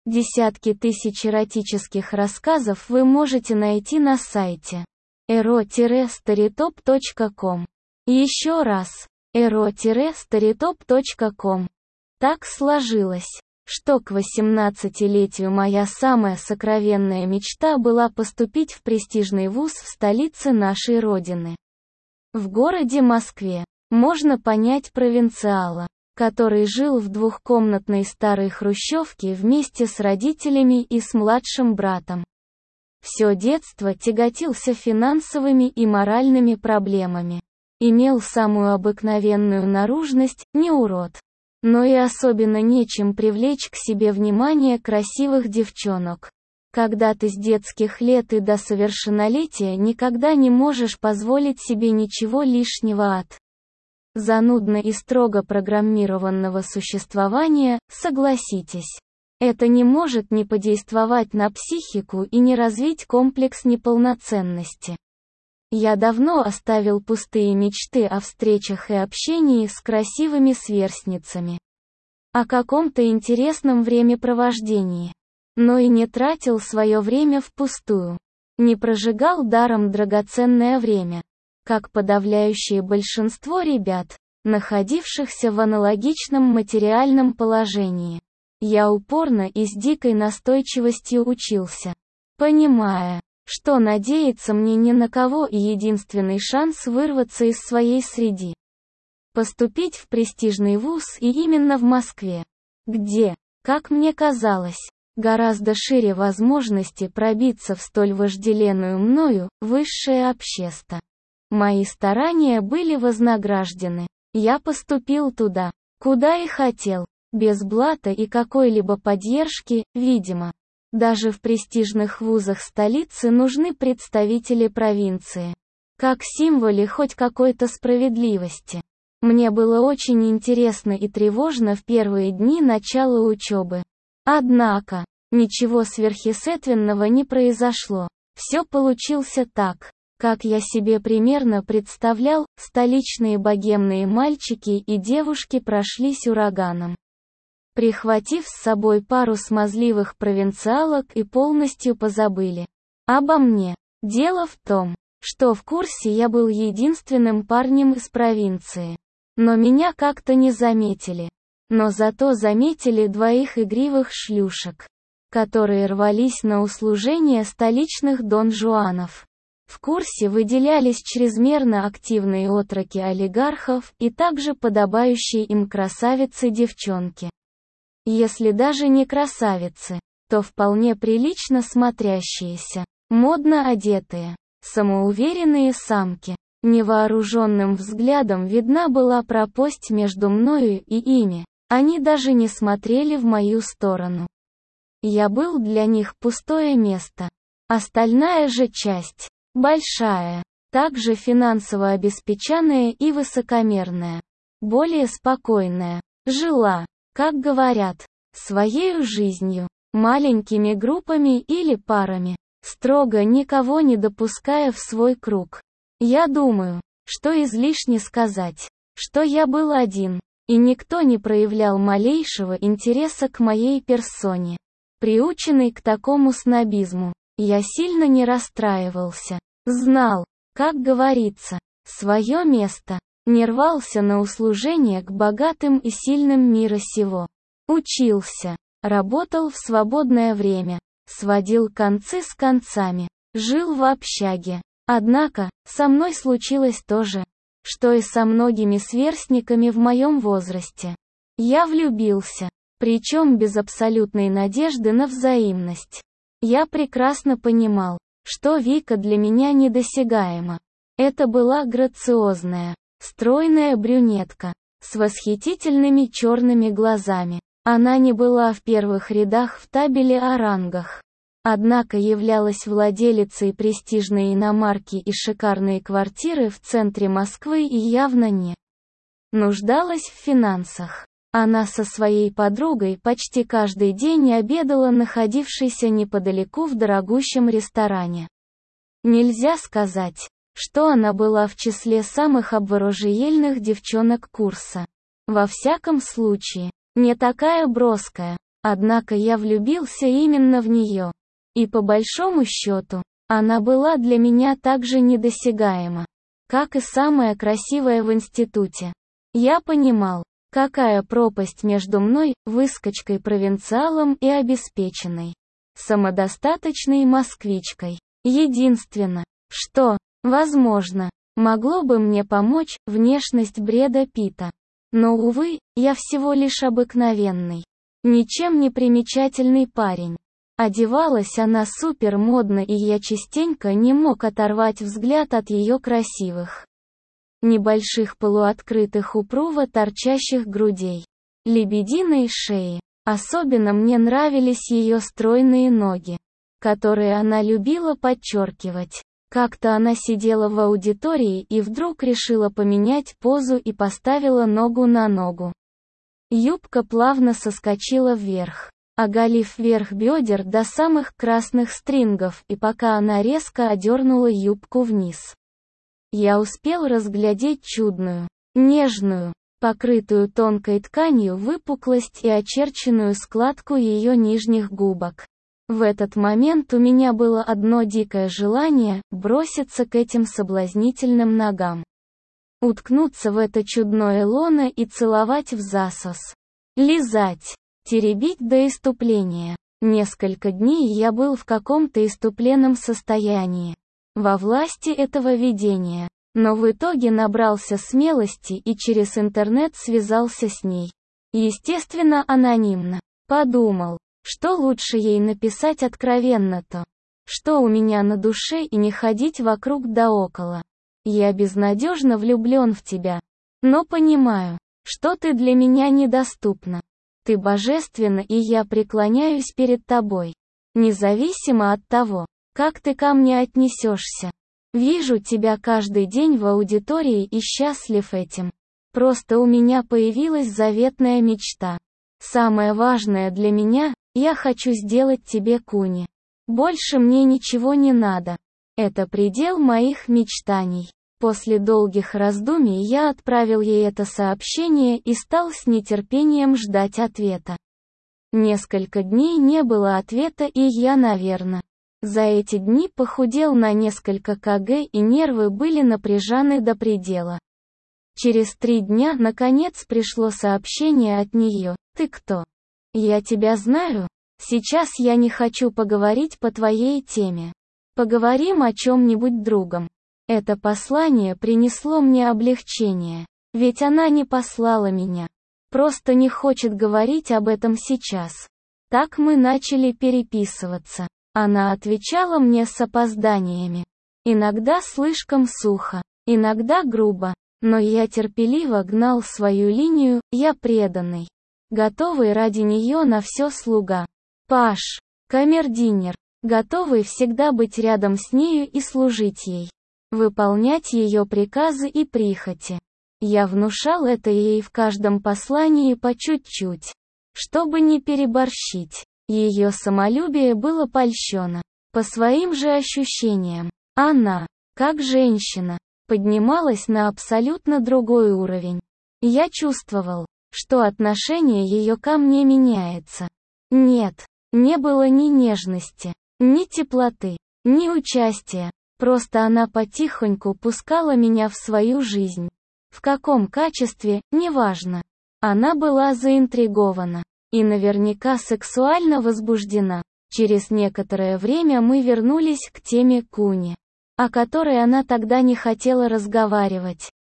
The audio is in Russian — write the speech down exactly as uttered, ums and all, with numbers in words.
Десятки тысяч эротических рассказов вы можете найти на сайте эро старитоп точка ком. Еще раз, эро старитоп точка ком. Так сложилось, что к восемнадцатилетию моя самая сокровенная мечта была поступить в престижный вуз в столице нашей Родины. В городе Москве. Можно понять провинциала, который жил в двухкомнатной старой хрущевке вместе с родителями и с младшим братом. Все детство тяготился финансовыми и моральными проблемами. Имел самую обыкновенную наружность, не урод. Но и особенно нечем привлечь к себе внимание красивых девчонок. Когда ты с детских лет и до совершеннолетия никогда не можешь позволить себе ничего лишнего от занудно и строго программированного существования, согласитесь. Это не может не подействовать на психику и не развить комплекс неполноценности. Я давно оставил пустые мечты о встречах и общении с красивыми сверстницами. О каком-то интересном времяпровождении. Но и не тратил свое время впустую. Не прожигал даром драгоценное время. Как подавляющее большинство ребят, находившихся в аналогичном материальном положении. Я упорно и с дикой настойчивостью учился, понимая, что надеяться мне ни на кого и единственный шанс вырваться из своей среды. Поступить в престижный вуз и именно в Москве, где, как мне казалось, гораздо шире возможности пробиться в столь вожделенную мною высшее общество. Мои старания были вознаграждены. Я поступил туда, куда и хотел, без блата и какой-либо поддержки, видимо. Даже в престижных вузах столицы нужны представители провинции. Как символы хоть какой-то справедливости. Мне было очень интересно и тревожно в первые дни начала учебы. Однако, ничего сверхъестественного не произошло. Все получился так, как я себе примерно представлял. Столичные богемные мальчики и девушки прошлись ураганом, прихватив с собой пару смазливых провинциалок и полностью позабыли обо мне. Дело в том, что в курсе я был единственным парнем из провинции. Но меня как-то не заметили. Но зато заметили двоих игривых шлюшек, которые рвались на услужение столичных дон-жуанов. В курсе выделялись чрезмерно активные отроки олигархов и также подобающие им красавицы-девчонки. Если даже не красавицы, то вполне прилично смотрящиеся, модно одетые, самоуверенные самки. Невооруженным взглядом видна была пропасть между мною и ими. Они даже не смотрели в мою сторону. Я был для них пустое место. Остальная же часть, большая, также финансово обеспеченная и высокомерная, более спокойная, жила, как говорят, своею жизнью, маленькими группами или парами, строго никого не допуская в свой круг. Я думаю, что излишне сказать, что я был один, и никто не проявлял малейшего интереса к моей персоне. Приученный к такому снобизму, я сильно не расстраивался. Знал, как говорится, свое место. Не рвался на услужение к богатым и сильным мира сего. Учился, работал в свободное время, сводил концы с концами, жил в общаге. Однако, со мной случилось то же, что и со многими сверстниками в моем возрасте. Я влюбился, причем без абсолютной надежды на взаимность. Я прекрасно понимал, что Вика для меня недосягаема. Это была грациозная, стройная брюнетка, с восхитительными черными глазами. Она не была в первых рядах в табеле о рангах. Однако являлась владелицей престижной иномарки и шикарной квартиры в центре Москвы и явно не нуждалась в финансах. Она со своей подругой почти каждый день обедала находившейся неподалеку в дорогущем ресторане. Нельзя сказать, что она была в числе самых обворожительных девчонок курса. Во всяком случае, не такая броская, Однако я влюбился именно в нее. И по большому счету, она была для меня так же недосягаема, как и самая красивая в институте. Я понимал, какая пропасть между мной, выскочкой-провинциалом, и обеспеченной, самодостаточной москвичкой. Единственно, что, возможно, могло бы мне помочь, внешность Брэда Питта. Но, увы, я всего лишь обыкновенный, ничем не примечательный парень. Одевалась она супер модно, и я частенько не мог оторвать взгляд от ее красивых, небольших полуоткрытых упруго торчащих грудей, лебединой шеи. Особенно мне нравились ее стройные ноги, которые она любила подчеркивать. Как-то она сидела в аудитории и вдруг решила поменять позу и поставила ногу на ногу. Юбка плавно соскочила вверх, оголив верх бедер до самых красных стрингов, и пока она резко одернула юбку вниз, я успел разглядеть чудную, нежную, покрытую тонкой тканью выпуклость и очерченную складку ее нижних губок. В этот момент у меня было одно дикое желание – броситься к этим соблазнительным ногам, уткнуться в это чудное лоно и целовать взасос, лизать, теребить до исступления. Несколько дней я был в каком-то исступленном состоянии, во власти этого видения, но в итоге набрался смелости и через интернет связался с ней. Естественно, анонимно. Подумал, что лучше ей написать откровенно-то, что у меня на душе, и не ходить вокруг да около. Я безнадежно влюблен в тебя, но понимаю, что ты для меня недоступна. Ты божественна, и я преклоняюсь перед тобой, независимо от того, как ты ко мне отнесешься. Вижу тебя каждый день в аудитории и счастлив этим. Просто у меня появилась заветная мечта. Самое важное для меня, я хочу сделать тебе куни. Больше мне ничего не надо. Это предел моих мечтаний. После долгих раздумий я отправил ей это сообщение и стал с нетерпением ждать ответа. Несколько дней не было ответа, и я, наверное, за эти дни похудел на несколько килограмм, и нервы были напряжены до предела. Через три дня, наконец, пришло сообщение от нее. «Ты кто? Я тебя знаю. Сейчас я не хочу поговорить по твоей теме. Поговорим о чем-нибудь другом». Это послание принесло мне облегчение, ведь она не послала меня. Просто не хочет говорить об этом сейчас. Так мы начали переписываться. Она отвечала мне с опозданиями. Иногда слишком сухо, иногда грубо, но я терпеливо гнал свою линию, я преданный, готовый ради нее на все слуга. Паш, камердинер, готовый всегда быть рядом с нею и служить ей, выполнять ее приказы и прихоти. Я внушал это ей в каждом послании по чуть-чуть, чтобы не переборщить. Ее самолюбие было польщено. По своим же ощущениям, она, как женщина, поднималась на абсолютно другой уровень. Я чувствовал, что отношение ее ко мне меняется. Нет, не было ни нежности, ни теплоты, ни участия. Просто она потихоньку пускала меня в свою жизнь. В каком качестве, неважно. Она была заинтригована и наверняка сексуально возбуждена. Через некоторое время мы вернулись к теме куни, о которой она тогда не хотела разговаривать.